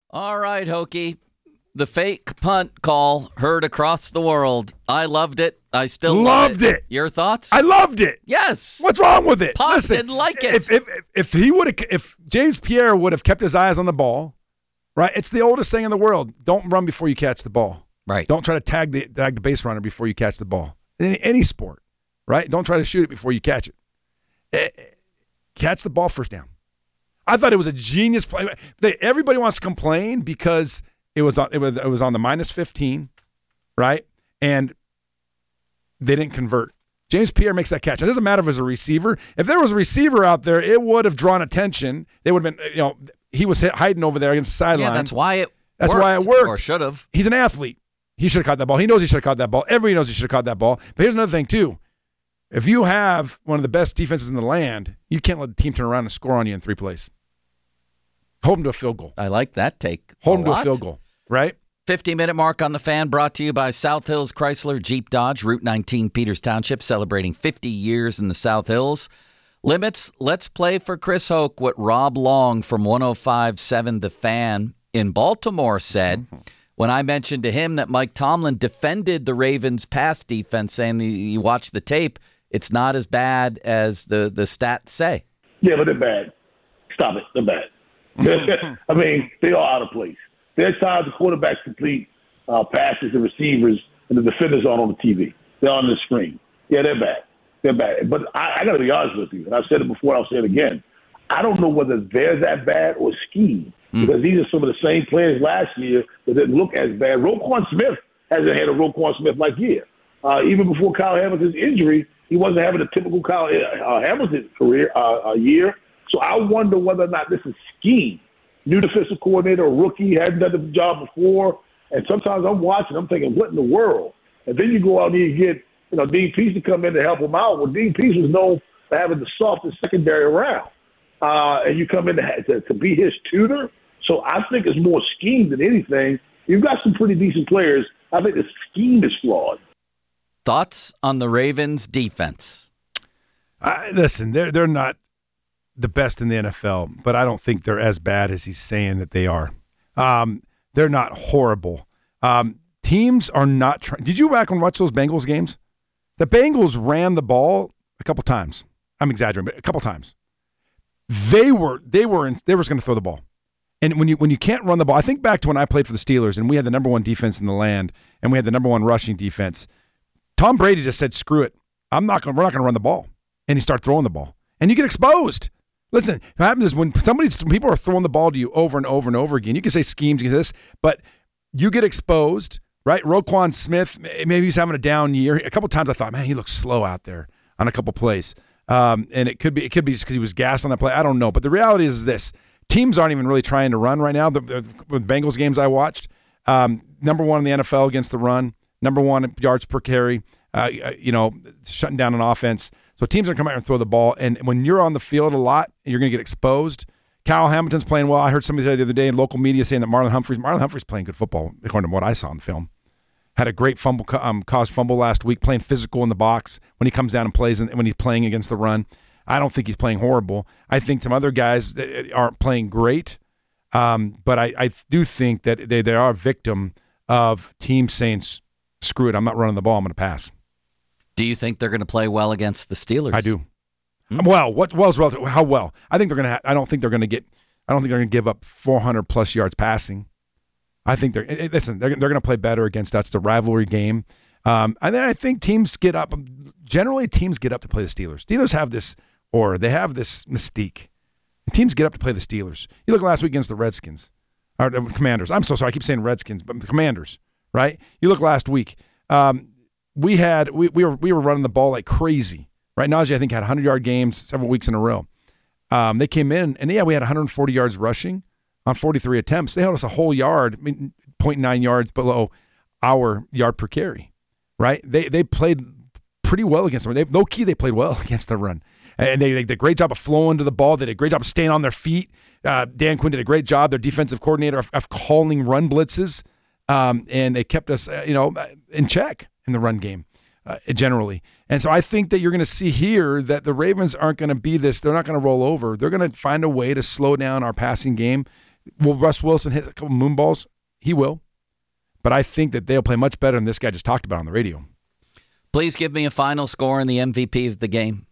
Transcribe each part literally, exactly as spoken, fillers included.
All right, Hokie. The fake punt call heard across the world. I loved it. I still loved love it. it. Your thoughts? I loved it. Yes. What's wrong with it? Pop Listen, didn't like it. If if if he would have, if James Pierre would have kept his eyes on the ball, right? It's the oldest thing in the world. Don't run before you catch the ball. Right. Don't try to tag the tag the base runner before you catch the ball. In any, any sport, right? Don't try to shoot it before you catch it. Eh, catch the ball first down. I thought it was a genius play. They, everybody wants to complain because it was on it was it was on the minus fifteen, right? And they didn't convert. James Pierre makes that catch. It doesn't matter if it was a receiver. If there was a receiver out there, it would have drawn attention. They would have been, you know, he was hit, hiding over there against the sideline. Yeah, that's why it. That's worked, why it worked. Or should have. He's an athlete. He should have caught that ball. He knows he should have caught that ball. Everybody knows he should have caught that ball. But here's another thing too. If you have one of the best defenses in the land, you can't let the team turn around and score on you in three plays. Hold them to a field goal. I like that take. Hold a them to lot. a field goal, right? fifty-minute mark on the Fan, brought to you by South Hills Chrysler Jeep Dodge, Route nineteen, Peters Township, celebrating fifty years in the South Hills. Limits, let's play for Chris Hoke what Rob Long from one oh five point seven The Fan in Baltimore said when I mentioned to him that Mike Tomlin defended the Ravens' pass defense, saying that you watch the tape, it's not as bad as the, the stats say. Yeah, but they're bad. Stop it. They're bad. I mean, they are out of place. There's times the quarterbacks complete uh, passes to receivers and the defenders aren't on the T V. They're on the screen. Yeah, they're bad. They're bad. But I, I got to be honest with you, and I've said it before, I'll say it again. I don't know whether they're that bad or scheme, mm. because these are some of the same players last year that didn't look as bad. Roquan Smith hasn't had a Roquan Smith-like year. Uh, even before Kyle Hamilton's injury, he wasn't having a typical Kyle uh, Hamilton career uh, year. So I wonder whether or not this is scheme. New defensive coordinator, a rookie, hadn't done the job before. And sometimes I'm watching, I'm thinking, what in the world? And then you go out and you get, you know, Dean Pease to come in to help him out. Well, Dean Pease was known for having the softest secondary around. Uh, and you come in to, to, to be his tutor. So I think it's more scheme than anything. You've got some pretty decent players. I think the scheme is flawed. Thoughts on the Ravens' defense? Uh, listen, they're they're not the best in the N F L, but I don't think they're as bad as he's saying that they are. Um, they're not horrible. Um, teams are not trying. Did you go back and watch those Bengals games? The Bengals ran the ball a couple times. I'm exaggerating, but a couple times. They were they were in, they were just going to throw the ball. And when you when you can't run the ball, I think back to when I played for the Steelers and we had the number one defense in the land and we had the number one rushing defense. Tom Brady just said, "Screw it, I'm not going. We're not going to run the ball," and he started throwing the ball, and you get exposed. Listen, what happens is when somebody's when people are throwing the ball to you over and over and over again. You can say schemes, you can say this, but you get exposed, right? Roquan Smith, maybe he's having a down year. A couple times I thought, man, he looks slow out there on a couple plays, um, and it could be it could be just because he was gassed on that play. I don't know, but the reality is this: teams aren't even really trying to run right now. The, the, the Bengals games I watched, um, number one in the N F L against the run. Number one yards per carry, uh, you know, shutting down an offense. So teams are coming out and throw the ball. And when you're on the field a lot, you're going to get exposed. Kyle Hamilton's playing well. I heard somebody say the other day in local media saying that Marlon Humphreys, Marlon Humphreys playing good football, according to what I saw in the film. Had a great fumble, um, caused fumble last week, playing physical in the box when he comes down and plays and when he's playing against the run. I don't think he's playing horrible. I think some other guys aren't playing great. Um, but I, I do think that they, they are a victim of teams saying, screw it, I'm not running the ball, I'm going to pass. Do you think they're going to play well against the Steelers? I do. Mm-hmm. Well, what well's relative? How well? I think they're going to. Ha- I don't think they're going to get. I don't think they're going to give up four hundred plus yards passing. I think they're. Listen, they're they're going to play better against us. It's a rivalry game, um, and then I think teams get up. Generally, teams get up to play the Steelers. Steelers have this aura. They have this mystique. And teams get up to play the Steelers. You look last week against the Redskins, or the Commanders. I'm so sorry. I keep saying Redskins, but the Commanders. Right? You look last week. Um, we had we, we were we were running the ball like crazy. Right? Najee, I think, had hundred-yard games several weeks in a row. Um, they came in, and yeah, we had one hundred forty yards rushing on forty-three attempts. They held us a whole yard, I mean, zero point nine yards below our yard per carry. Right? They they played pretty well against them. They, low key, they played well against the run, and they, they did a great job of flowing to the ball. They did a great job of staying on their feet. Uh, Dan Quinn did a great job, their defensive coordinator, of, of calling run blitzes. Um, and they kept us, uh, you know, in check in the run game uh, generally. And so I think that you're going to see here that the Ravens aren't going to be this. They're not going to roll over. They're going to find a way to slow down our passing game. Will Russ Wilson hit a couple moon balls? He will. But I think that they'll play much better than this guy just talked about on the radio. Please give me a final score and the M V P of the game.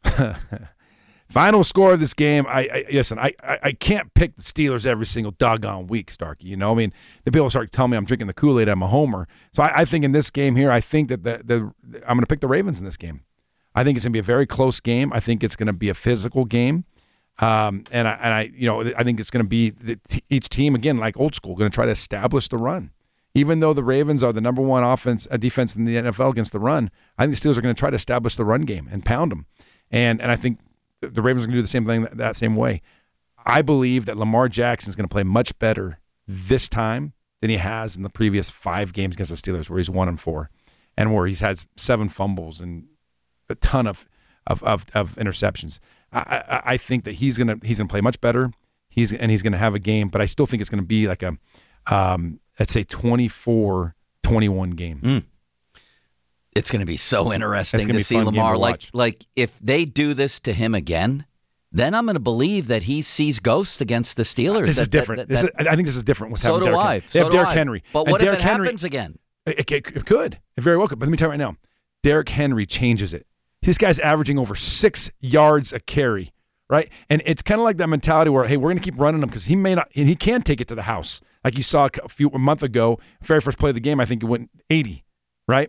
Final score of this game, I, I listen, I, I, I can't pick the Steelers every single doggone week, Starkey. You know, I mean, the people start telling me I'm drinking the Kool-Aid, I'm a homer. So I, I think in this game here, I think that the, the I'm going to pick the Ravens in this game. I think it's going to be a very close game. I think it's going to be a physical game. Um, and I, and I, you know, I think it's going to be the, each team, again, like old school, going to try to establish the run. Even though the Ravens are the number one offense, uh, defense in the N F L against the run, I think the Steelers are going to try to establish the run game and pound them. And and I think the Ravens are going to do the same thing that, that same way. I believe that Lamar Jackson is going to play much better this time than he has in the previous five games against the Steelers, where he's one and four, and where he's had seven fumbles and a ton of of of, of interceptions. I, I, I think that he's gonna he's gonna play much better. He's and he's gonna have a game, but I still think it's gonna be like a um, let's say twenty-four twenty-one game. Mm. It's going to be so interesting to see Lamar. To like, like if they do this to him again, then I'm going to believe that he sees ghosts against the Steelers. This that, is different. That, that, this is, I think this is different. What's so do Derrick I. Henry. They so have do Derrick I. Henry. But and what Derrick if it Henry, happens again? It, it, it could. It very well could. But let me tell you right now, Derrick Henry changes it. This guy's averaging over six yards a carry, right? And it's kind of like that mentality where, hey, we're going to keep running him because he may not, and he can take it to the house. Like you saw a few a month ago, very first play of the game, I think it went eighty, right?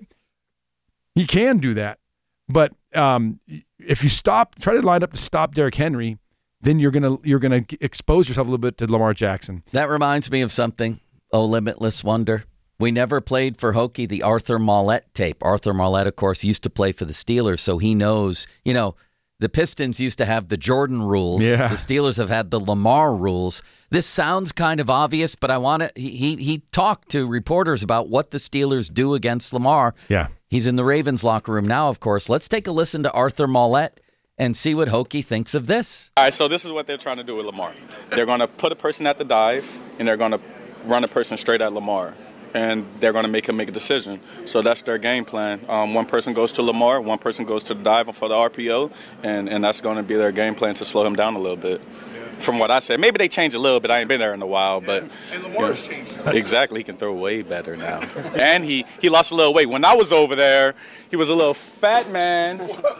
He can do that. But um, if you stop, try to line up to stop Derrick Henry, then you're gonna you're gonna expose yourself a little bit to Lamar Jackson. That reminds me of something. Oh, Limitless Wonder. We never played for Hokie the Arthur Maulet tape. Arthur Maulet, of course, used to play for the Steelers, so he knows. You know, the Pistons used to have the Jordan rules. Yeah. The Steelers have had the Lamar rules. This sounds kind of obvious, but I want to. He, he he talked to reporters about what the Steelers do against Lamar. Yeah. He's in the Ravens locker room now, of course. Let's take a listen to Arthur Maulet and see what Hokie thinks of this. All right, so this is what they're trying to do with Lamar. They're going to put a person at the dive, and they're going to run a person straight at Lamar. And they're going to make him make a decision. So that's their game plan. Um, one person goes to Lamar, one person goes to the dive for the R P O, and, and that's going to be their game plan to slow him down a little bit. From what I said, maybe they changed a little bit. I ain't been there in a while, but and Lamar has changed. Exactly, he can throw way better now, and he he lost a little weight. When I was over there, he was a little fat man,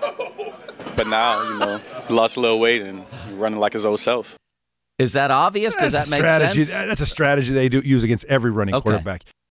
but now you know he lost a little weight and running like his old self. Is that obvious? Does That's that a make strategy. sense? That's a strategy they do use against every running Okay. quarterback.